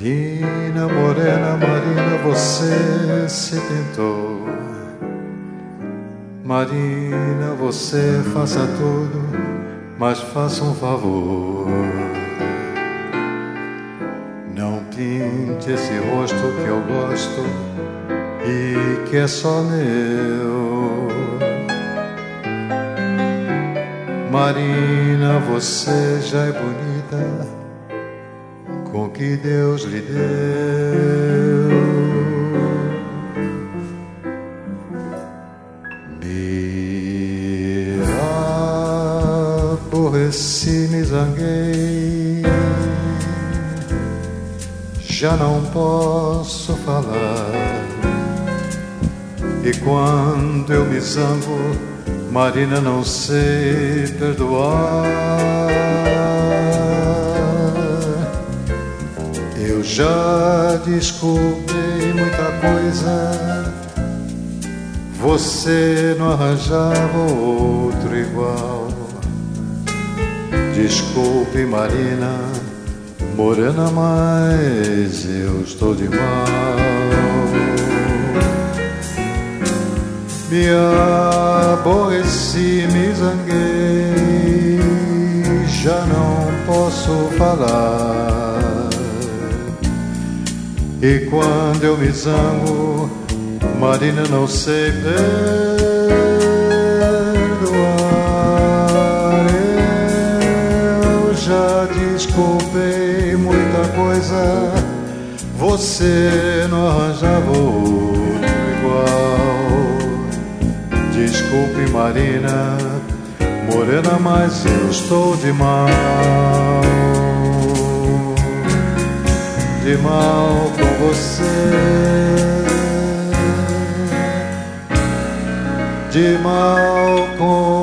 Marina, morena, Marina, você se pintou. Marina, você faça tudo, mas faça um favor. Não pinte esse rosto que eu gosto e que é só meu. Marina, você já é bonita com o que Deus lhe deu. Me aborreci, me zanguei, já não posso falar. E quando eu me zango, Marina, não sei perdoar. Eu já descobri muita coisa, você não arranjava outro igual. Desculpe, Marina, morena, mas eu estou de mal. Me aborreci, me zanguei, já não posso falar. E quando eu me zango, Marina, não sei perdoar. Eu já desculpei muita coisa, você não arranjava outro igual. Desculpe, Marina, morena, mas eu estou de mal. De mal com você, de mal com